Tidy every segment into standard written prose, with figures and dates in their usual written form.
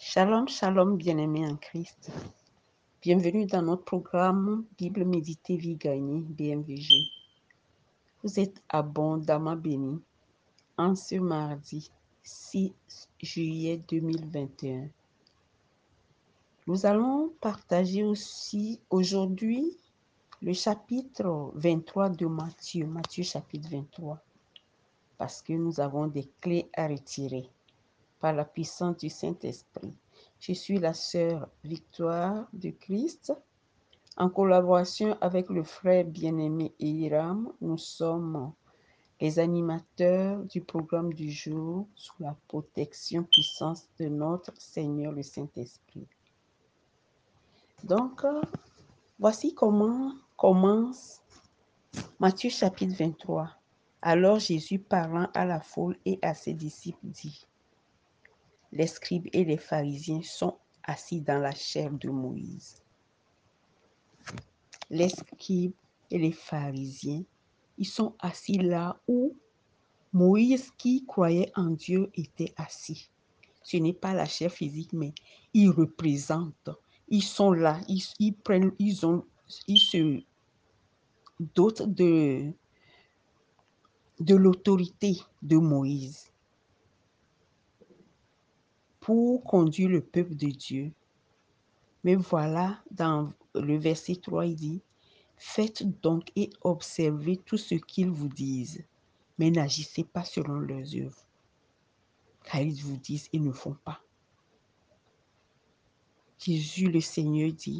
Shalom, shalom, bien-aimés en Christ. Bienvenue dans notre programme Bible méditée vie gagnée, BMVG. Vous êtes abondamment bénis en ce mardi 6 juillet 2021. Nous allons partager aussi aujourd'hui le chapitre 23 de Matthieu, chapitre 23, parce que nous avons des clés à retirer par la puissance du Saint-Esprit. Je suis la sœur Victoire de Christ. En collaboration avec le frère bien-aimé Hiram, nous sommes les animateurs du programme du jour sous la protection puissante de notre Seigneur le Saint-Esprit. Donc, voici comment commence Matthieu chapitre 23. Alors Jésus parlant à la foule et à ses disciples dit: les scribes et les pharisiens sont assis dans la chaire de Moïse. Les scribes et les pharisiens, ils sont assis là où Moïse, qui croyait en Dieu, était assis. Ce n'est pas la chair physique, mais ils représentent. Ils sont là, ils se dotent de l'autorité de Moïse pour conduire le peuple de Dieu. Mais voilà, dans le verset 3, il dit: faites donc et observez tout ce qu'ils vous disent, mais n'agissez pas selon leurs œuvres, car ils vous disent et ne font pas. Jésus le Seigneur dit: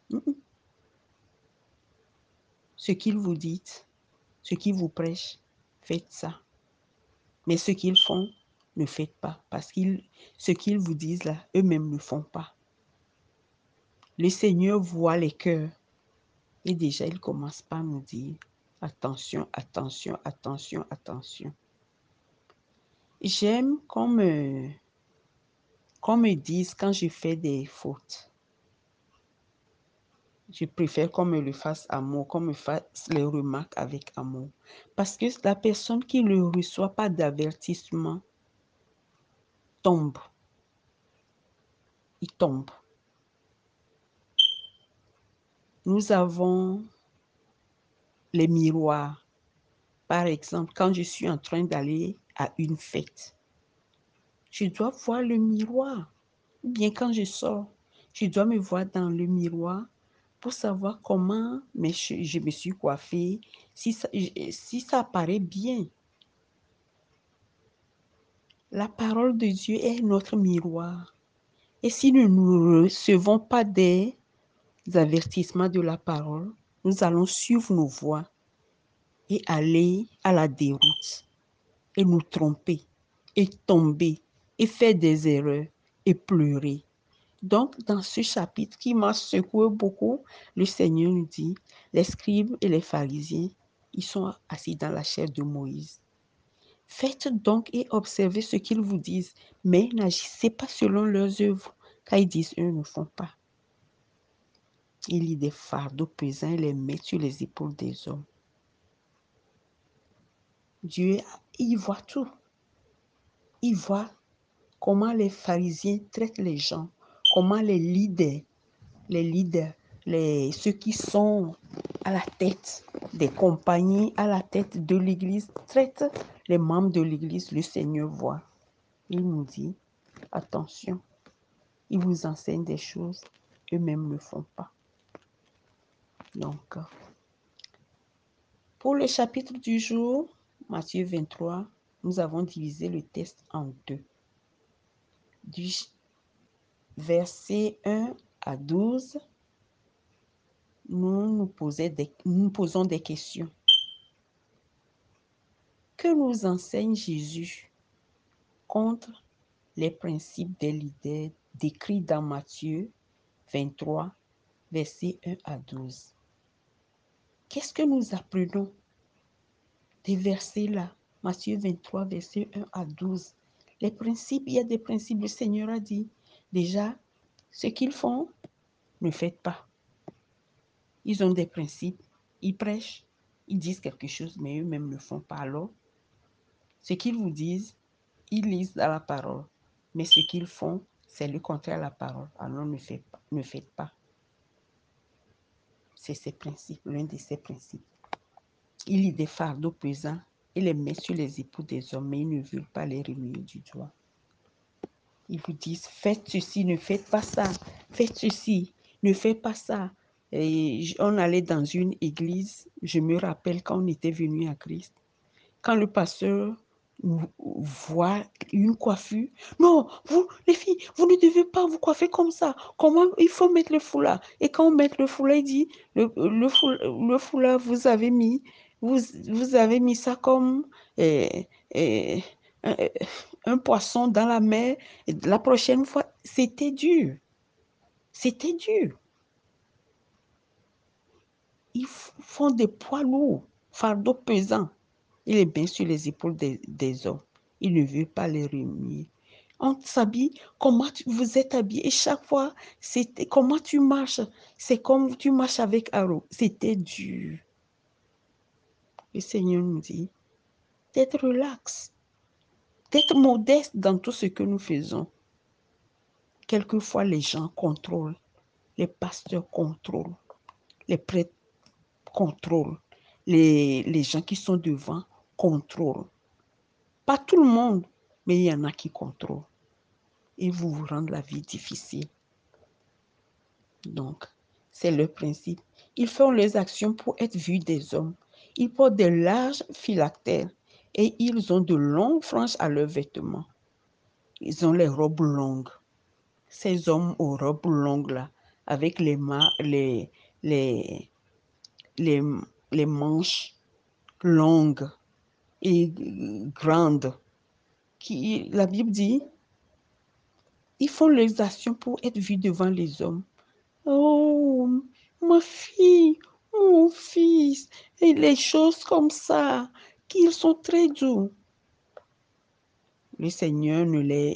ce qu'ils vous disent, ce qu'ils vous prêchent, faites ça. Mais ce qu'ils font, ne faites pas, parce que ce qu'ils vous disent là, eux-mêmes ne font pas. Le Seigneur voit les cœurs. Et déjà, il commence par nous dire: attention, attention, attention, attention. J'aime qu'on me dise quand je fais des fautes. Je préfère qu'on me le fasse amour, qu'on me fasse les remarques avec amour. Parce que la personne qui ne reçoit pas d'avertissement tombe. Il tombe. Nous avons les miroirs. Par exemple, quand je suis en train d'aller à une fête, je dois voir le miroir. Ou bien quand je sors, je dois me voir dans le miroir pour savoir comment je me suis coiffée, si ça paraît bien. La parole de Dieu est notre miroir. Et si nous ne recevons pas des avertissements de la parole, nous allons suivre nos voies et aller à la déroute et nous tromper et tomber et faire des erreurs et pleurer. Donc, dans ce chapitre qui m'a secoué beaucoup, le Seigneur nous dit: les scribes et les pharisiens, ils sont assis dans la chair de Moïse. Faites donc et observez ce qu'ils vous disent, mais n'agissez pas selon leurs œuvres, car ils disent, eux ne font pas. Il lit des fardeaux pesants et les met sur les épaules des hommes. Dieu, il voit tout. Il voit comment les pharisiens traitent les gens, comment les leaders, ceux qui sont à la tête des compagnies, à la tête de l'église, traitent les membres de l'église. Le Seigneur voit. Il nous dit: attention, ils vous enseignent des choses, eux-mêmes ne font pas. Donc, pour le chapitre du jour, Matthieu 23, nous avons divisé le texte en deux. Du verset 1 à 12, nous posons des questions. Que nous enseigne Jésus contre les principes des leaders décrits dans Matthieu 23, versets 1 à 12? Qu'est-ce que nous apprenons des versets-là? Matthieu 23, versets 1 à 12. Les principes, il y a des principes, le Seigneur a dit. Déjà, ce qu'ils font, ne faites pas. Ils ont des principes, ils prêchent, ils disent quelque chose, mais eux-mêmes ne font pas. Alors, ce qu'ils vous disent, ils lisent dans la parole, mais ce qu'ils font, c'est le contraire à la parole. Alors ne faites pas. C'est ces principes, l'un de ces principes. Il lit des fardeaux pesants et les met sur les épaules des hommes, mais ils ne veulent pas les remuer du doigt. Ils vous disent, faites ceci, ne faites pas ça. Faites ceci, ne faites pas ça. Et on allait dans une église, je me rappelle quand on était venu à Christ, quand le pasteur voit une coiffure, non, vous, les filles, vous ne devez pas vous coiffer comme ça. Comment il faut mettre le foulard? Et quand on met le foulard, il dit, le foulard, vous avez mis ça comme un poisson dans la mer. Et la prochaine fois, c'était dur. C'était dur. Ils font des poids lourds, fardeaux pesants. Il est bien sur les épaules des hommes. Il ne veut pas les remuer. On s'habille, comment vous êtes habillé. Et chaque fois, c'était comment tu marches. C'est comme tu marches avec Aaron. C'était dur. Le Seigneur nous dit d'être relax, d'être modeste dans tout ce que nous faisons. Quelquefois, les gens contrôlent, les pasteurs contrôlent, les prêtres contrôlent, les gens qui sont devant contrôlent. Pas tout le monde, mais il y en a qui contrôlent. Et vous rendent la vie difficile. Donc, c'est le principe. Ils font leurs actions pour être vus des hommes. Ils portent de larges phylactères et ils ont de longues franges à leurs vêtements. Ils ont les robes longues. Ces hommes aux robes longues là, avec les manches longues et grandes. La Bible dit, ils font leurs actions pour être vus devant les hommes. Oh, ma fille, mon fils, et les choses comme ça, qu'ils sont très doux. Le Seigneur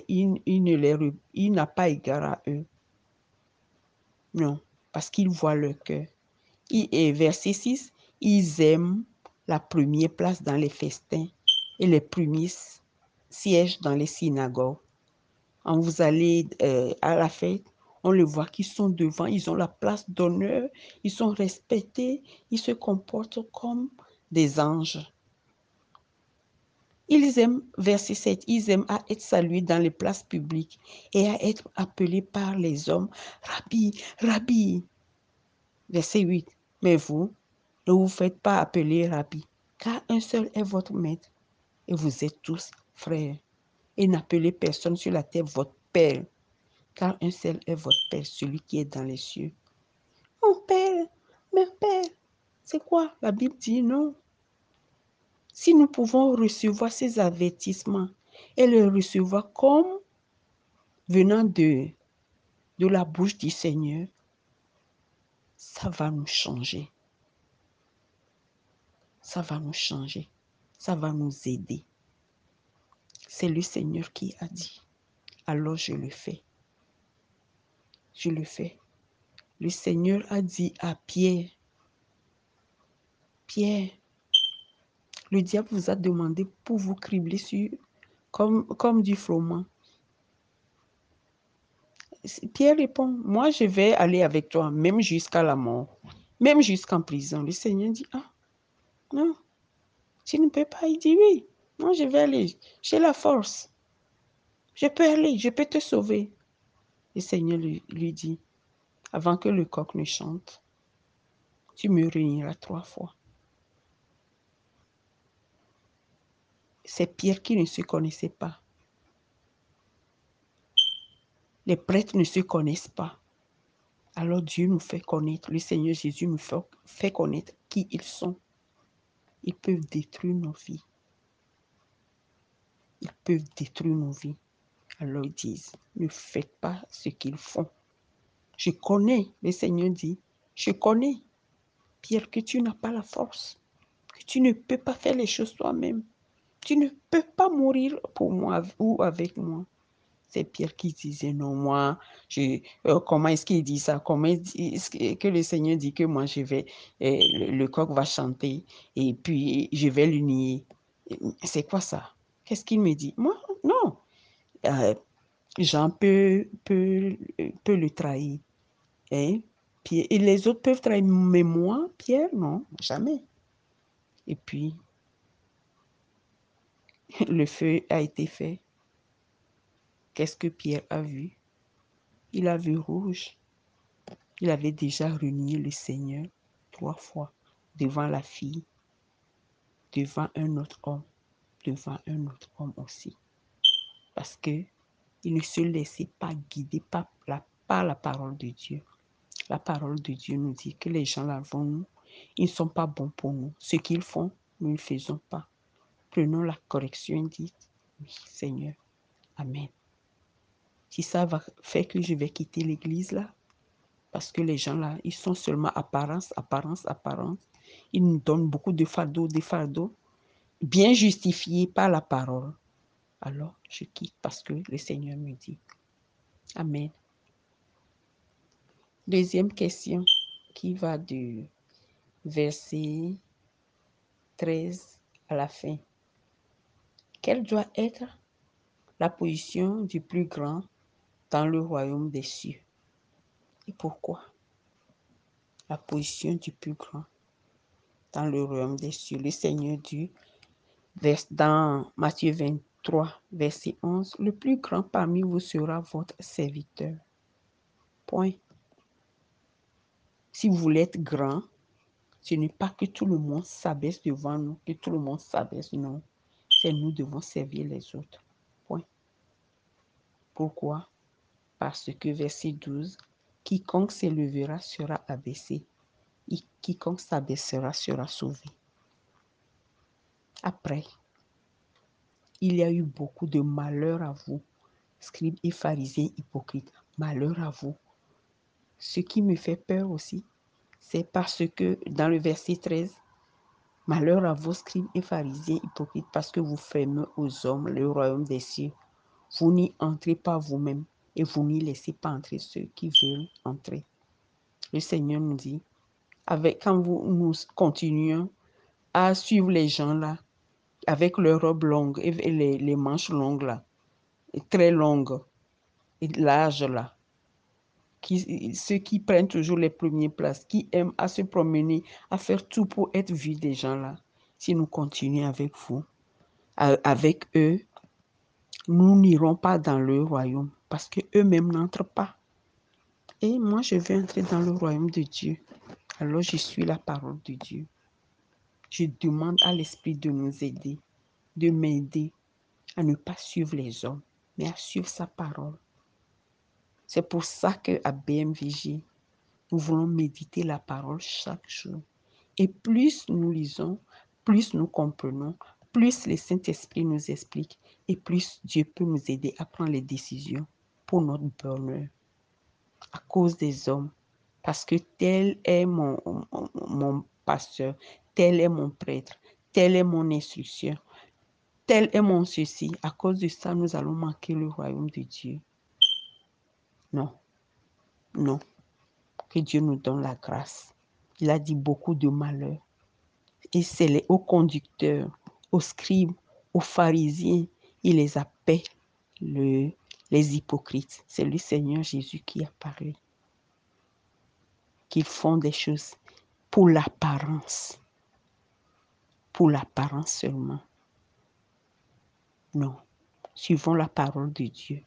il n'a pas égard à eux. Non, parce qu'il voit leur cœur. Et verset 6, ils aiment la première place dans les festins et les premiers sièges dans les synagogues. Quand vous allez à la fête, on le voit qu'ils sont devant, ils ont la place d'honneur, ils sont respectés, ils se comportent comme des anges. Ils aiment, verset 7, ils aiment à être salués dans les places publiques et à être appelés par les hommes, Rabbi, Rabbi. Verset 8, mais vous, ne vous faites pas appeler Rabbi, car un seul est votre maître et vous êtes tous frères. Et n'appelez personne sur la terre votre Père, car un seul est votre Père, celui qui est dans les cieux. Mon Père, c'est quoi? La Bible dit non. Si nous pouvons recevoir ces avertissements et les recevoir comme venant de la bouche du Seigneur, ça va nous changer. Ça va nous changer. Ça va nous aider. C'est le Seigneur qui a dit. Alors je le fais. Je le fais. Le Seigneur a dit à Pierre, Pierre, le diable vous a demandé pour vous cribler comme du froment. Pierre répond, moi je vais aller avec toi, même jusqu'à la mort, même jusqu'en prison. Le Seigneur dit, ah, non, tu ne peux pas. Il dit, oui, moi je vais aller, j'ai la force. Je peux aller, je peux te sauver. Le Seigneur lui dit, avant que le coq ne chante, tu me réuniras 3 fois. C'est Pierre qui ne se connaissait pas. Les prêtres ne se connaissent pas. Alors Dieu nous fait connaître, le Seigneur Jésus nous fait connaître qui ils sont. Ils peuvent détruire nos vies. Ils peuvent détruire nos vies. Alors ils disent, ne faites pas ce qu'ils font. Je connais, le Seigneur dit, je connais, Pierre, que tu n'as pas la force, que tu ne peux pas faire les choses toi-même. Tu ne peux pas mourir pour moi ou avec moi. C'est Pierre qui disait, non, moi, comment est-ce qu'il dit ça? Comment est-ce que le Seigneur dit que moi, je vais, le coq va chanter et puis je vais le nier? C'est quoi ça? Qu'est-ce qu'il me dit? Moi, non. Jean peut le trahir. Hein? Et les autres peuvent trahir, mais moi, Pierre, non, jamais. Et puis, le feu a été fait. Qu'est-ce que Pierre a vu? Il a vu rouge. Il avait déjà renié le Seigneur 3 fois devant la fille, devant un autre homme, devant un autre homme aussi. Parce que il ne se laissait pas guider par la parole de Dieu. La parole de Dieu nous dit que les gens là vont nous, ils ne sont pas bons pour nous. Ce qu'ils font, nous ne le faisons pas. Prenons la correction dite. Oui, Seigneur. Amen. Si ça va faire que je vais quitter l'église là, parce que les gens là, ils sont seulement apparence, apparence, apparence. Ils nous donnent beaucoup de fardeaux, bien justifiés par la parole. Alors, je quitte parce que le Seigneur me dit. Amen. Deuxième question qui va de verset 13 à la fin. Quelle doit être la position du plus grand dans le royaume des cieux? Et pourquoi? La position du plus grand dans le royaume des cieux. Le Seigneur dit dans Matthieu 23, verset 11, le plus grand parmi vous sera votre serviteur. Point. Si vous voulez être grand, ce n'est pas que tout le monde s'abaisse devant nous, que tout le monde s'abaisse, non. C'est nous devons servir les autres. Point. Pourquoi? Parce que verset 12, quiconque s'élèvera sera abaissé, et quiconque s'abaissera sera sauvé. Après, il y a eu beaucoup de malheur à vous, scribes et pharisiens hypocrites. Malheur à vous. Ce qui me fait peur aussi, c'est parce que dans le verset 13, malheur à vous, scribes et pharisiens hypocrites, parce que vous fermez aux hommes le royaume des cieux. Vous n'y entrez pas vous-même et vous n'y laissez pas entrer ceux qui veulent entrer. Le Seigneur nous dit, quand nous continuons à suivre les gens là, avec leurs robes longues et les manches longues là, et très longues et larges là, ceux qui prennent toujours les premières places, qui aiment à se promener, à faire tout pour être vus des gens là, si nous continuons avec vous, avec eux, nous n'irons pas dans le royaume parce qu'eux-mêmes n'entrent pas. Et moi, je veux entrer dans le royaume de Dieu. Alors, je suis la parole de Dieu. Je demande à l'Esprit de nous aider, de m'aider à ne pas suivre les hommes, mais à suivre sa parole. C'est pour ça qu'à BMVG, nous voulons méditer la parole chaque jour. Et plus nous lisons, plus nous comprenons, plus le Saint-Esprit nous explique et plus Dieu peut nous aider à prendre les décisions pour notre bonheur. À cause des hommes, parce que tel est mon pasteur, tel est mon prêtre, tel est mon instructeur, tel est mon ceci. À cause de ça, nous allons manquer le royaume de Dieu. Non, non. Que Dieu nous donne la grâce. Il a dit beaucoup de malheur. Et c'est aux conducteurs, aux scribes, aux pharisiens, il les appelle les hypocrites. C'est le Seigneur Jésus qui a parlé. Qu'ils font des choses pour l'apparence. Pour l'apparence seulement. Non. Suivons la parole de Dieu.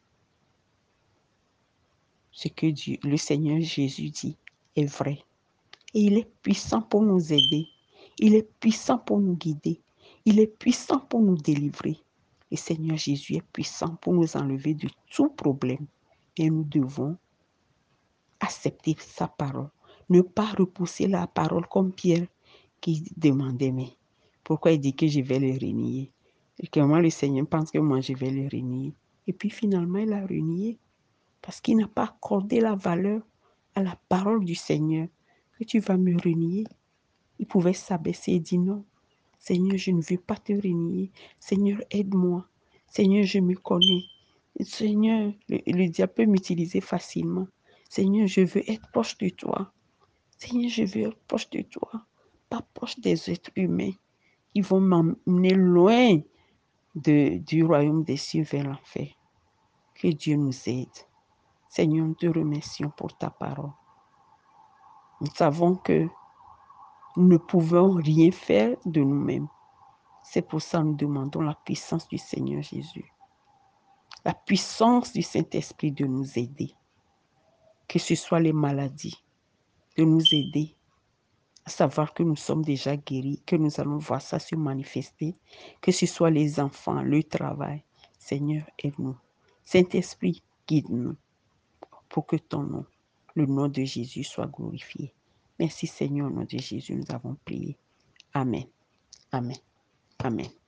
Ce que le Seigneur Jésus dit est vrai. Et il est puissant pour nous aider. Il est puissant pour nous guider. Il est puissant pour nous délivrer. Le Seigneur Jésus est puissant pour nous enlever de tout problème. Et nous devons accepter sa parole. Ne pas repousser la parole comme Pierre qui demandait, mais pourquoi il dit que je vais le renier? Et que moi, le Seigneur pense que moi, je vais le renier. Et puis finalement, il a renié parce qu'il n'a pas accordé la valeur à la parole du Seigneur. Que tu vas me renier. Il pouvait s'abaisser et dire non. Seigneur, je ne veux pas te renier. Seigneur, aide-moi. Seigneur, je me connais. Seigneur, le diable peut m'utiliser facilement. Seigneur, je veux être proche de toi. Seigneur, je veux être proche de toi. Pas proche des êtres humains qui vont m'emmener loin du royaume des cieux vers l'enfer. Que Dieu nous aide. Seigneur, nous te remercions pour ta parole. Nous savons que nous ne pouvons rien faire de nous-mêmes. C'est pour ça que nous demandons la puissance du Seigneur Jésus. La puissance du Saint-Esprit de nous aider. Que ce soit les maladies, de nous aider à savoir que nous sommes déjà guéris, que nous allons voir ça se manifester, que ce soit les enfants, le travail. Seigneur, aide-nous. Saint-Esprit, guide-nous pour que ton nom, le nom de Jésus, soit glorifié. Merci Seigneur, au nom de Jésus, nous avons prié. Amen. Amen. Amen.